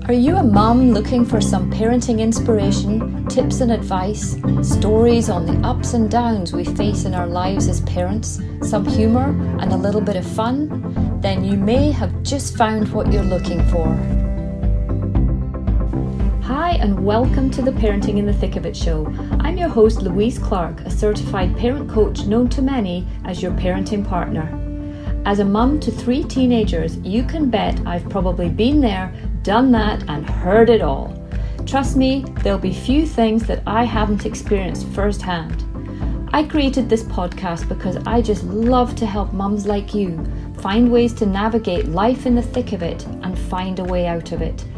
Are you a mum looking for some parenting inspiration, tips and advice, stories on the ups and downs we face in our lives as parents, some humour and a little bit of fun? Then you may have just found what you're looking for. Hi and welcome to the Parenting in the Thick of It show. I'm your host Louise Clark, a certified parent coach known to many as your parenting partner. As a mum to 3 teenagers, you can bet I've probably been there, done that and heard it all. Trust me, there'll be few things that I haven't experienced firsthand. I created this podcast because I just love to help mums like you find ways to navigate life in the thick of it and find a way out of it.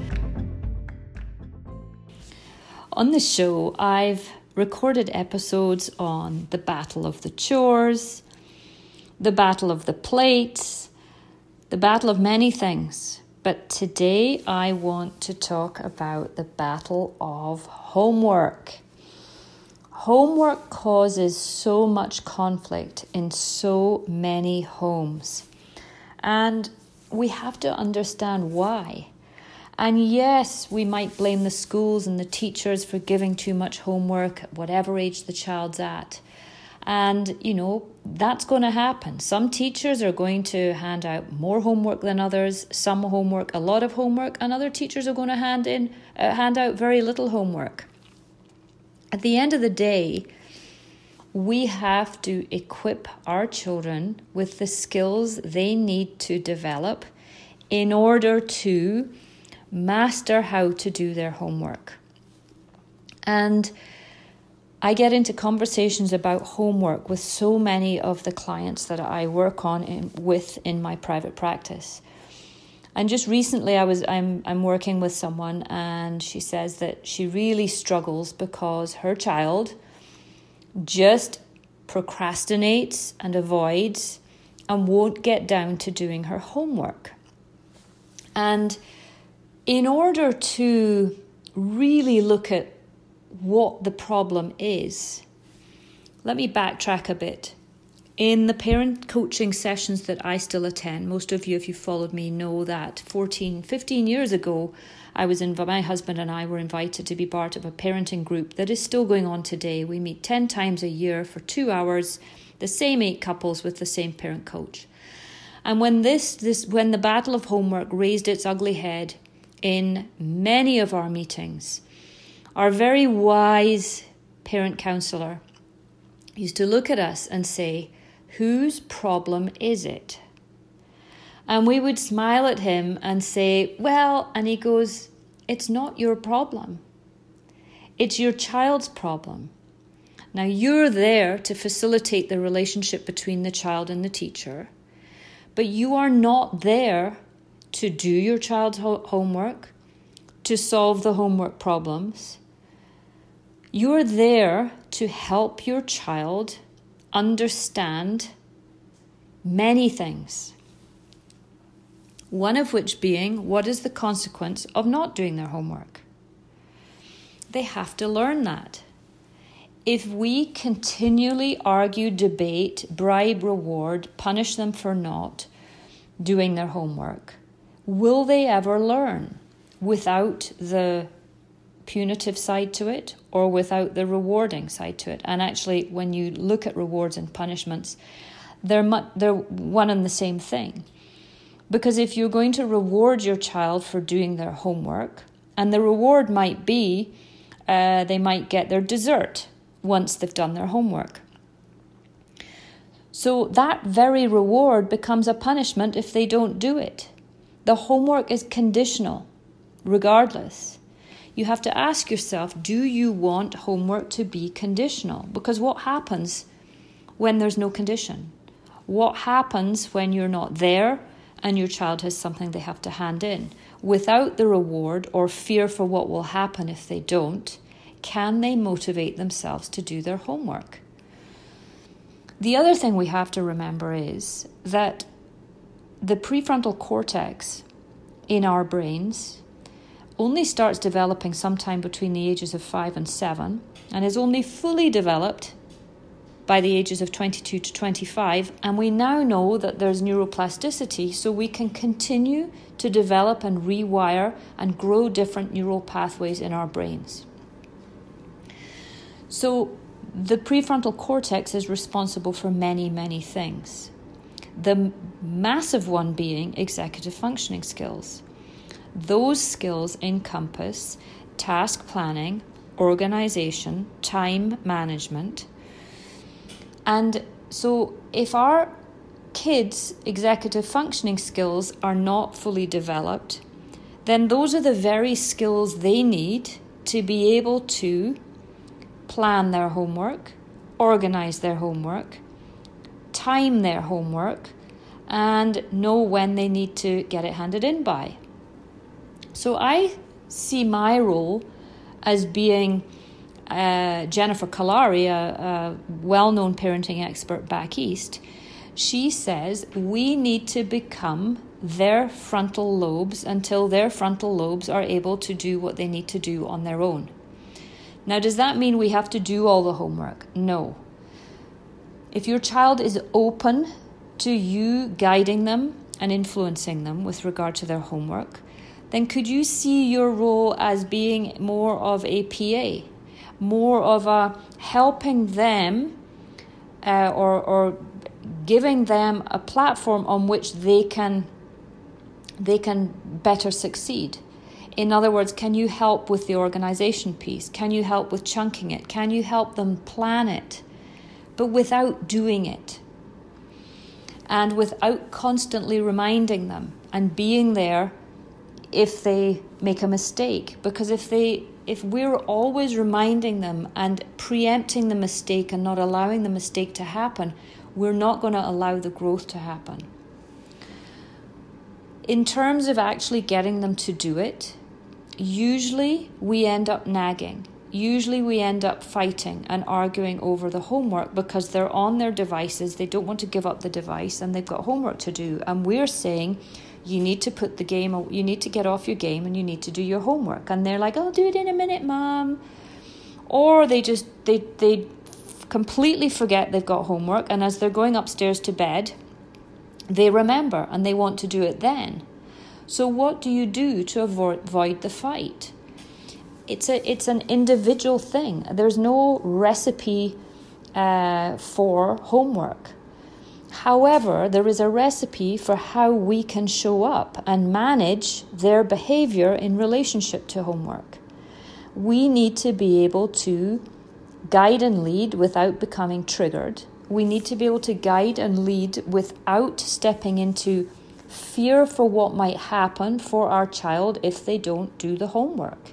On this show, I've recorded episodes on the battle of the chores, the battle of the plates, the battle of many things. But today I want to talk about the battle of homework. Homework causes so much conflict in so many homes. And we have to understand why. And yes, we might blame the schools and the teachers for giving too much homework at whatever age the child's at. And, that's going to happen. Some teachers are going to hand out more homework than others, some homework, a lot of homework, and other teachers are going to hand out very little homework. At the end of the day, we have to equip our children with the skills they need to develop in order to master how to do their homework. And I get into conversations about homework with so many of the clients that I work on in my private practice. And just recently I'm working with someone and she says that she really struggles because her child just procrastinates and avoids and won't get down to doing her homework. And in order to really look at what the problem is, let me backtrack a bit. In the parent coaching sessions that I still attend, most of you, if you followed me, know that 15 years ago, my husband and I were invited to be part of a parenting group that is still going on today. We meet 10 times a year for 2 hours, the same 8 couples with the same parent coach. And when when the battle of homework raised its ugly head in many of our meetings, our very wise parent counsellor used to look at us and say, "Whose problem is it?" And we would smile at him and say, "Well," and he goes, "It's not your problem. It's your child's problem. Now you're there to facilitate the relationship between the child and the teacher, but you are not there to do your child's homework, to solve the homework problems. You're there to help your child understand many things. One of which being, what is the consequence of not doing their homework? They have to learn that. If we continually argue, debate, bribe, reward, punish them for not doing their homework, will they ever learn without the punitive side to it or without the rewarding side to it? And actually, when you look at rewards and punishments, they're one and the same thing. Because if you're going to reward your child for doing their homework, and the reward might be they might get their dessert once they've done their homework. So that very reward becomes a punishment if they don't do it. The homework is conditional, regardless. You have to ask yourself, do you want homework to be conditional? Because what happens when there's no condition? What happens when you're not there and your child has something they have to hand in? Without the reward or fear for what will happen if they don't, can they motivate themselves to do their homework? The other thing we have to remember is that the prefrontal cortex in our brains only starts developing sometime between the ages of 5 and 7 and is only fully developed by the ages of 22 to 25, and we now know that there's neuroplasticity, so we can continue to develop and rewire and grow different neural pathways in our brains. So the prefrontal cortex is responsible for many, many things. The massive one being executive functioning skills. Those skills encompass task planning, organization, time management. And so if our kids' executive functioning skills are not fully developed, then those are the very skills they need to be able to plan their homework, organize their homework, time their homework, and know when they need to get it handed in by. So I see my role as being Jennifer Kalari, a well-known parenting expert back east. She says we need to become their frontal lobes until their frontal lobes are able to do what they need to do on their own. Now, does that mean we have to do all the homework? No. If your child is open to you guiding them and influencing them with regard to their homework, then could you see your role as being more of a PA, more of a helping them or giving them a platform on which they can better succeed? In other words, can you help with the organization piece? Can you help with chunking it? Can you help them plan it, but without doing it? And without constantly reminding them and being there if they make a mistake. Because if we're always reminding them and preempting the mistake and not allowing the mistake to happen, we're not going to allow the growth to happen. In terms of actually getting them to do it, usually we end up nagging. Usually we end up fighting and arguing over the homework because they're on their devices, they don't want to give up the device, and they've got homework to do. And we're saying, you need to put the game, you need to get off your game and you need to do your homework. And they're like, I'll do it in a minute, Mom. Or they completely forget they've got homework, and as they're going upstairs to bed, they remember and they want to do it then. So what do you do to avoid the fight? It's an individual thing. There's no recipe for homework. However, there is a recipe for how we can show up and manage their behavior in relationship to homework. We need to be able to guide and lead without becoming triggered. We need to be able to guide and lead without stepping into fear for what might happen for our child if they don't do the homework.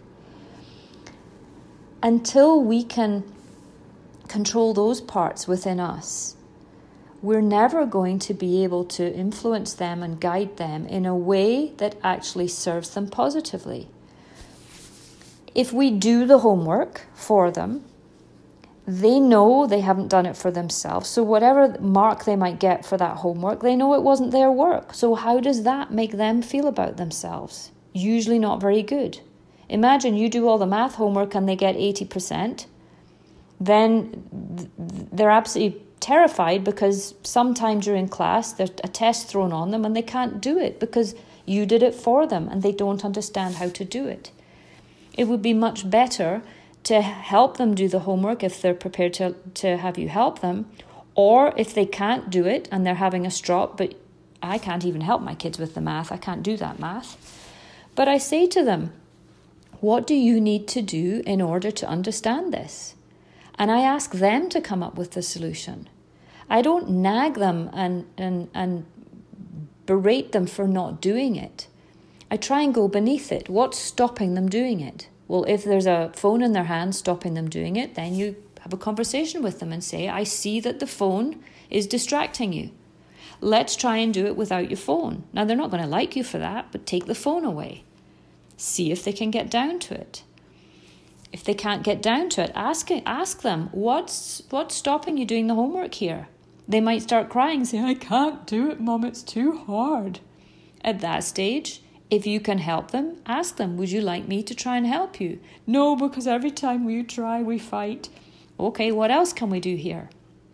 Until we can control those parts within us, we're never going to be able to influence them and guide them in a way that actually serves them positively. If we do the homework for them, they know they haven't done it for themselves. So whatever mark they might get for that homework, they know it wasn't their work. So how does that make them feel about themselves? Usually not very good. Imagine you do all the math homework and they get 80%. Then they're absolutely terrified because sometime during class there's a test thrown on them and they can't do it because you did it for them and they don't understand how to do it. It would be much better to help them do the homework if they're prepared to have you help them, or if they can't do it and they're having a strop, but I can't even help my kids with the math, I can't do that math. But I say to them, what do you need to do in order to understand this? And I ask them to come up with the solution. I don't nag them and berate them for not doing it. I try and go beneath it. What's stopping them doing it? Well, if there's a phone in their hand stopping them doing it, then you have a conversation with them and say, I see that the phone is distracting you. Let's try and do it without your phone. Now, they're not going to like you for that, but take the phone away. See if they can get down to it. If they can't get down to it, ask them, what's stopping you doing the homework here? They might start crying and say, I can't do it, Mum, it's too hard. At that stage, if you can help them, ask them, would you like me to try and help you? No, because every time we try, we fight. Okay, what else can we do here?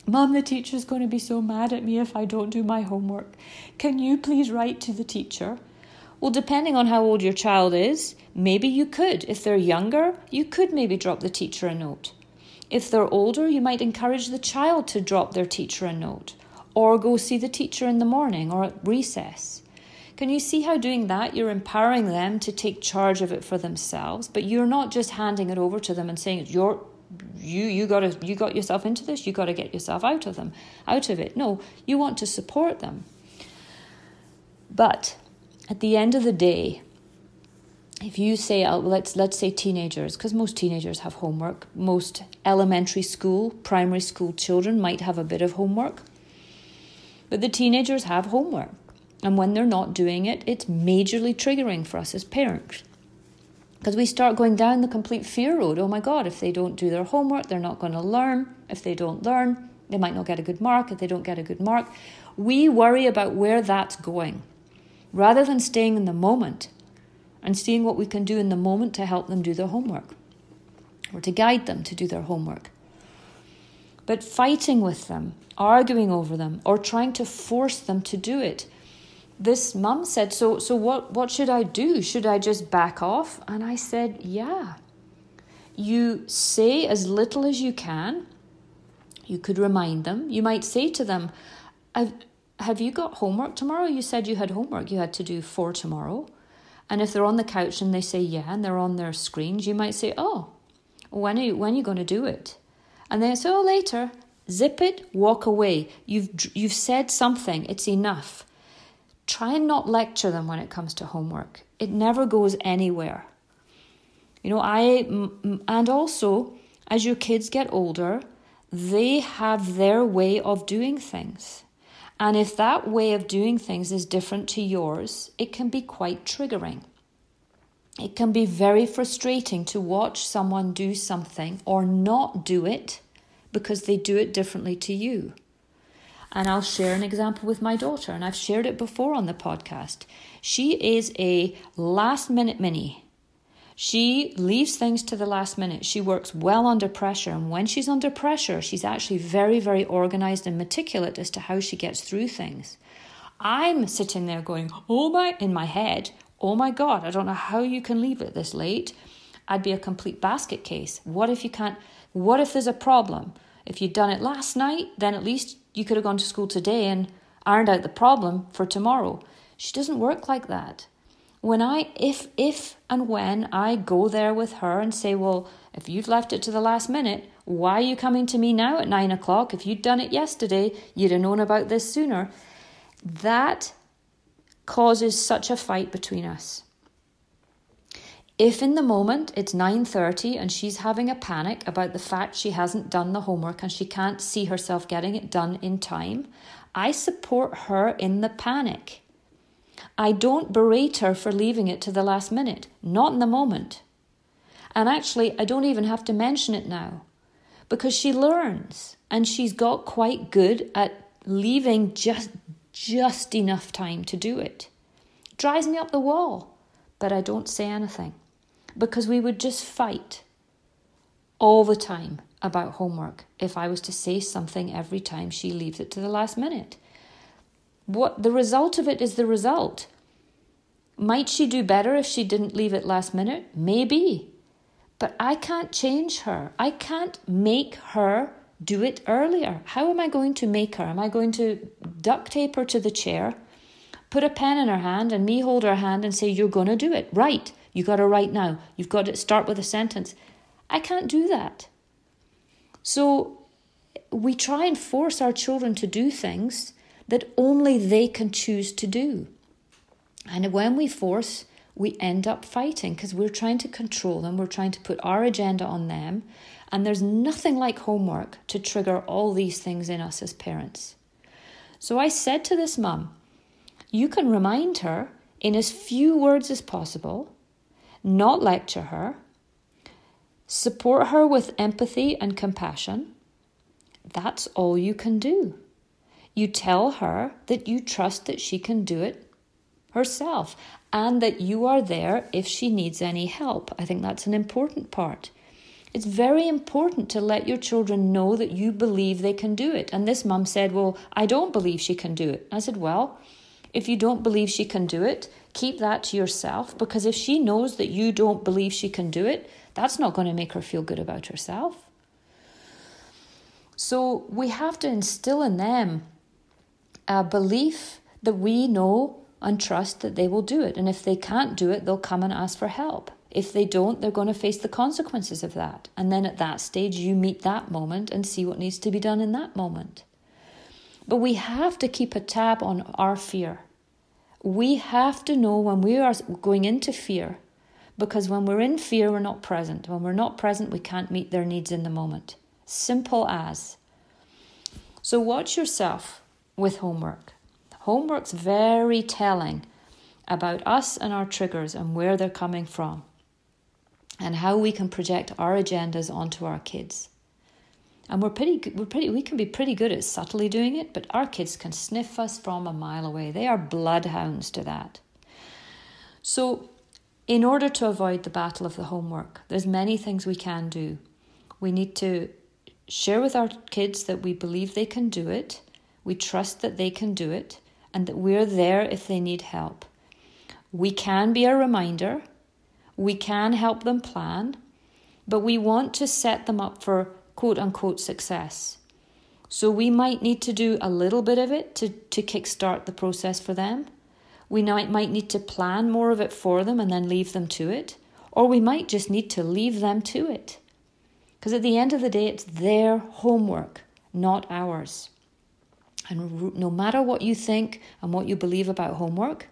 Mum, the teacher's going to be so mad at me if I don't do my homework. Can you please write to the teacher? Well, depending on how old your child is, maybe you could. If they're younger, you could maybe drop the teacher a note. If they're older, you might encourage the child to drop their teacher a note, or go see the teacher in the morning or at recess. Can you see how doing that, you're empowering them to take charge of it for themselves, but you're not just handing it over to them and saying, you got yourself into this, you got to get yourself out of it. No, you want to support them. But at the end of the day, if you say, let's say teenagers, because most teenagers have homework, most elementary school, primary school children might have a bit of homework, but the teenagers have homework. And when they're not doing it, it's majorly triggering for us as parents. Because we start going down the complete fear road. Oh my God, if they don't do their homework, they're not going to learn. If they don't learn, they might not get a good mark. If they don't get a good mark, we worry about where that's going, rather than staying in the moment and seeing what we can do in the moment to help them do their homework or to guide them to do their homework. But fighting with them, arguing over them, or trying to force them to do it. This mum said, so what should I do? Should I just back off? And I said, yeah. You say as little as you can. You could remind them. You might say to them, have you got homework tomorrow? You said you had homework you had to do for tomorrow. And if they're on the couch and they say yeah, and they're on their screens, you might say, oh, when are you going to do it? And they say, oh, later. Zip it, walk away. You've said something. It's enough. Try and not lecture them when it comes to homework. It never goes anywhere. And also, as your kids get older, they have their way of doing things. And if that way of doing things is different to yours, it can be quite triggering. It can be very frustrating to watch someone do something or not do it because they do it differently to you. And I'll share an example with my daughter, and I've shared it before on the podcast. She is a last-minute Minnie. She leaves things to the last minute. She works well under pressure, and when she's under pressure, she's actually very, very organised and meticulous as to how she gets through things. I'm sitting there going, in my head, oh my God, I don't know how you can leave it this late. I'd be a complete basket case. What if there's a problem? If you'd done it last night, then at least you could have gone to school today and ironed out the problem for tomorrow. She doesn't work like that. If and when I go there with her and say, well, if you've left it to the last minute, why are you coming to me now at 9 o'clock? If you'd done it yesterday, you'd have known about this sooner. That causes such a fight between us. If in the moment it's 9:30 and she's having a panic about the fact she hasn't done the homework and she can't see herself getting it done in time, I support her in the panic. I don't berate her for leaving it to the last minute, not in the moment. And actually, I don't even have to mention it now because she learns and she's got quite good at leaving just enough time to do it. Drives me up the wall, but I don't say anything. Because we would just fight all the time about homework if I was to say something every time she leaves it to the last minute. What the result of it is the result. Might she do better if she didn't leave it last minute? Maybe. But I can't change her. I can't make her do it earlier. How am I going to make her? Am I going to duct tape her to the chair, put a pen in her hand and me hold her hand and say, you're going to do it. Right. You got to write now. You've got to start with a sentence. I can't do that. So we try and force our children to do things that only they can choose to do. And when we force, we end up fighting because we're trying to control them. We're trying to put our agenda on them. And there's nothing like homework to trigger all these things in us as parents. So I said to this mum, you can remind her in as few words as possible, not lecture her, support her with empathy and compassion. That's all you can do. You tell her that you trust that she can do it herself and that you are there if she needs any help. I think that's an important part. It's very important to let your children know that you believe they can do it. And this mum said, well, I don't believe she can do it. I said, well, if you don't believe she can do it, keep that to yourself, because if she knows that you don't believe she can do it, that's not going to make her feel good about herself. So we have to instill in them a belief that we know and trust that they will do it. And if they can't do it, they'll come and ask for help. If they don't, they're going to face the consequences of that. And then at that stage, you meet that moment and see what needs to be done in that moment. But we have to keep a tab on our fear. We have to know when we are going into fear, because when we're in fear, we're not present. When we're not present, we can't meet their needs in the moment. Simple as. So watch yourself with homework. Homework's very telling about us and our triggers and where they're coming from, and how we can project our agendas onto our kids. And we can be pretty good at subtly doing it, but our kids can sniff us from a mile away. They are bloodhounds to that. So in order to avoid the battle of the homework, there's many things we can do. We need to share with our kids that we believe they can do it, we trust that they can do it, and that we're there if they need help. We can be a reminder, we can help them plan, but we want to set them up for quote-unquote success. So we might need to do a little bit of it to kickstart the process for them. We might need to plan more of it for them and then leave them to it. Or we might just need to leave them to it. Because at the end of the day, it's their homework, not ours. And no matter what you think and what you believe about homework,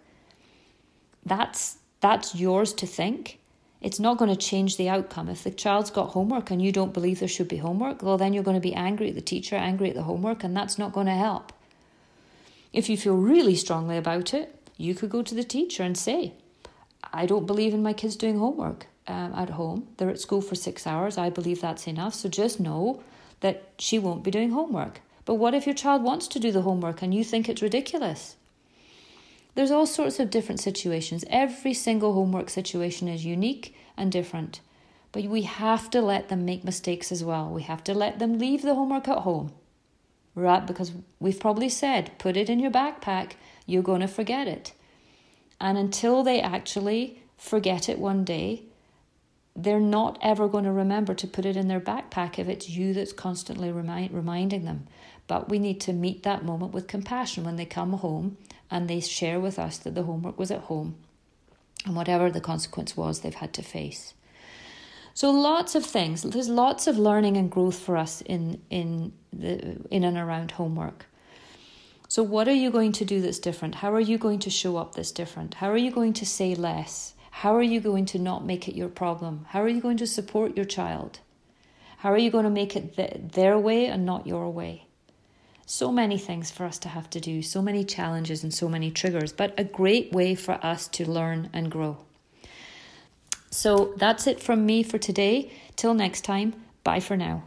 that's yours to think. It's not going to change the outcome. If the child's got homework and you don't believe there should be homework, well, then you're going to be angry at the teacher, angry at the homework, and that's not going to help. If you feel really strongly about it, you could go to the teacher and say, I don't believe in my kids doing homework at home. They're at school for 6 hours. I believe that's enough. So just know that she won't be doing homework. But what if your child wants to do the homework and you think it's ridiculous? There's all sorts of different situations. Every single homework situation is unique and different. But we have to let them make mistakes as well. We have to let them leave the homework at home. Right? Because we've probably said, put it in your backpack, you're going to forget it. And until they actually forget it one day, they're not ever going to remember to put it in their backpack if it's you that's constantly reminding them. But we need to meet that moment with compassion when they come home and they share with us that the homework was at home and whatever the consequence was they've had to face. So lots of things. There's lots of learning and growth for us in and around homework. So what are you going to do that's different? How are you going to show up that's different? How are you going to say less? How are you going to not make it your problem? How are you going to support your child? How are you going to make it their way and not your way? So many things for us to have to do, so many challenges and so many triggers, but a great way for us to learn and grow. So that's it from me for today. Till next time, bye for now.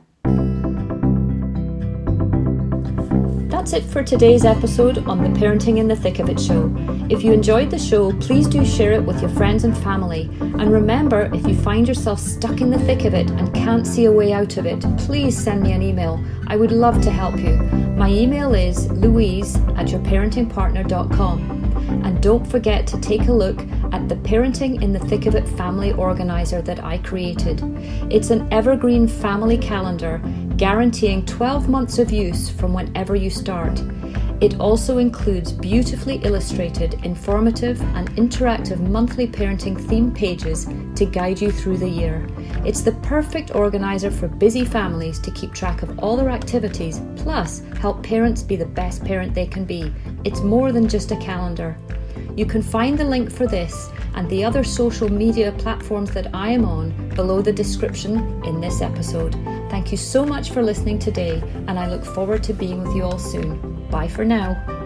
That's it for today's episode on the Parenting in the Thick of It show. If you enjoyed the show, please do share it with your friends and family. And remember, if you find yourself stuck in the thick of it and can't see a way out of it, please send me an email. I would love to help you. My email is louise@yourparentingpartner.com. And don't forget to take a look at the Parenting in the Thick of It family organizer that I created. It's an evergreen family calendar guaranteeing 12 months of use from whenever you start. It also includes beautifully illustrated, informative and interactive monthly parenting theme pages to guide you through the year. It's the perfect organizer for busy families to keep track of all their activities, plus help parents be the best parent they can be. It's more than just a calendar. You can find the link for this and the other social media platforms that I am on below the description in this episode. Thank you so much for listening today, and I look forward to being with you all soon. Bye for now.